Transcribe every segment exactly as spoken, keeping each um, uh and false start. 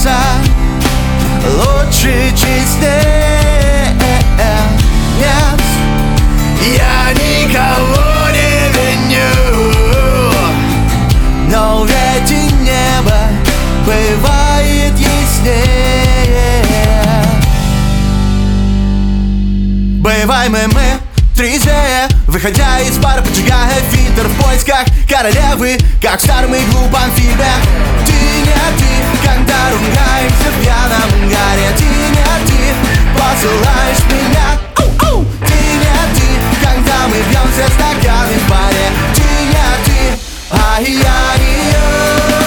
сердца лучше, честнее. Нет, я никого не виню, но ведь и небо бывает яснее. Бываем и мы трезвее, выходя из бара, поджигая фильтр в поисках королевы, как в старом и глупом фильме. Ты не ты, когда ругаешься в пьяном угаре. Ты не ты, посылаешь меня. Оу-оу! Ты не ты, когда мы бьемся стаканы в баре. Ты не ты, а я не я.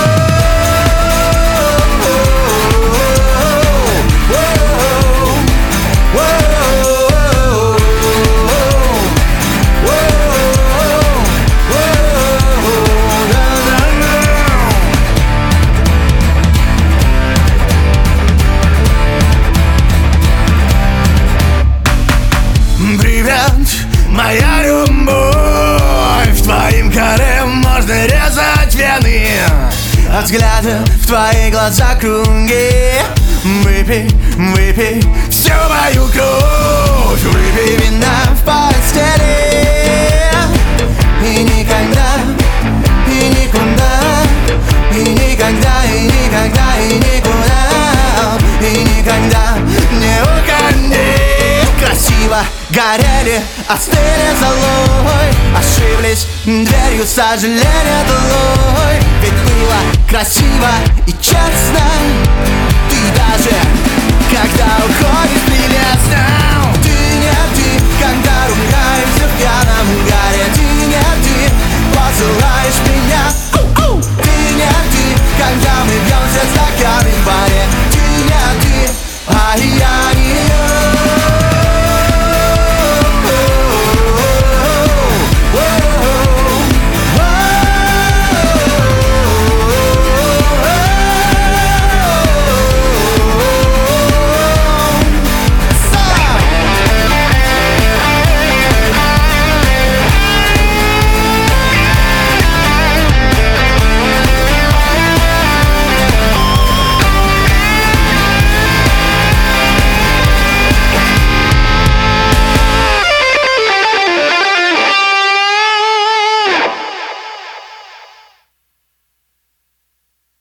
Моя любовь, твоим карем можно резать вены. От взгляда в твои глаза круги. Выпей, выпей всю мою кровь. Выпей вина в постели. И никогда, и никуда, и никогда, и никогда, и никуда, и никогда не уходи. Красиво горели, остыли золой, ошиблись дверью, сожаления долой. Ведь было красиво и честно.